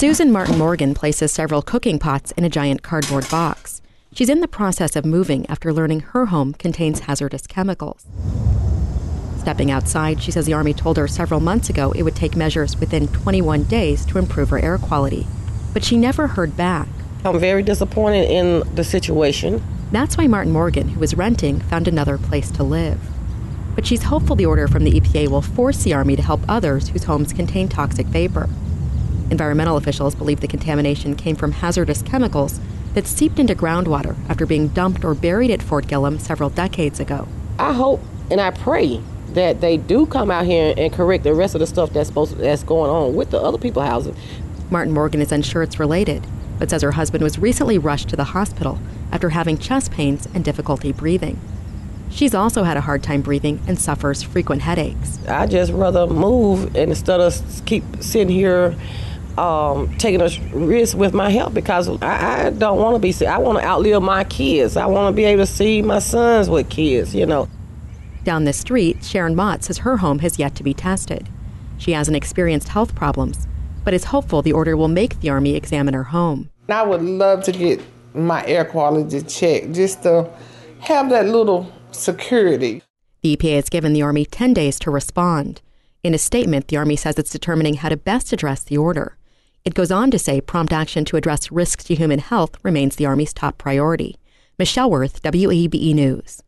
Susan Martin Morgan places several cooking pots in a giant cardboard box. She's in the process of moving after learning her home contains hazardous chemicals. Stepping outside, she says the Army told her several months ago it would take measures within 21 days to improve her air quality. But she never heard back. I'm very disappointed in the situation. That's why Martin Morgan, who was renting, found another place to live. But she's hopeful the order from the EPA will force the Army to help others whose homes contain toxic vapor. Environmental officials believe the contamination came from hazardous chemicals that seeped into groundwater after being dumped or buried at Fort Gillem several decades ago. I hope and I pray that they do come out here and correct the rest of the stuff that's going on with the other people's houses. Martin Morgan is unsure it's related, but says her husband was recently rushed to the hospital after having chest pains and difficulty breathing. She's also had a hard time breathing and suffers frequent headaches. I just rather move instead of keep sitting here taking a risk with my health, because I don't want to be sick. I want to outlive my kids. I want to be able to see my sons with kids, you know. Down the street, Sharon Mott says her home has yet to be tested. She hasn't experienced health problems, but is hopeful the order will make the Army examine her home. I would love to get my air quality checked, just to have that little security. The EPA has given the Army 10 days to respond. In a statement, the Army says it's determining how to best address the order. It goes on to say prompt action to address risks to human health remains the Army's top priority. Michelle Worth, WABE News.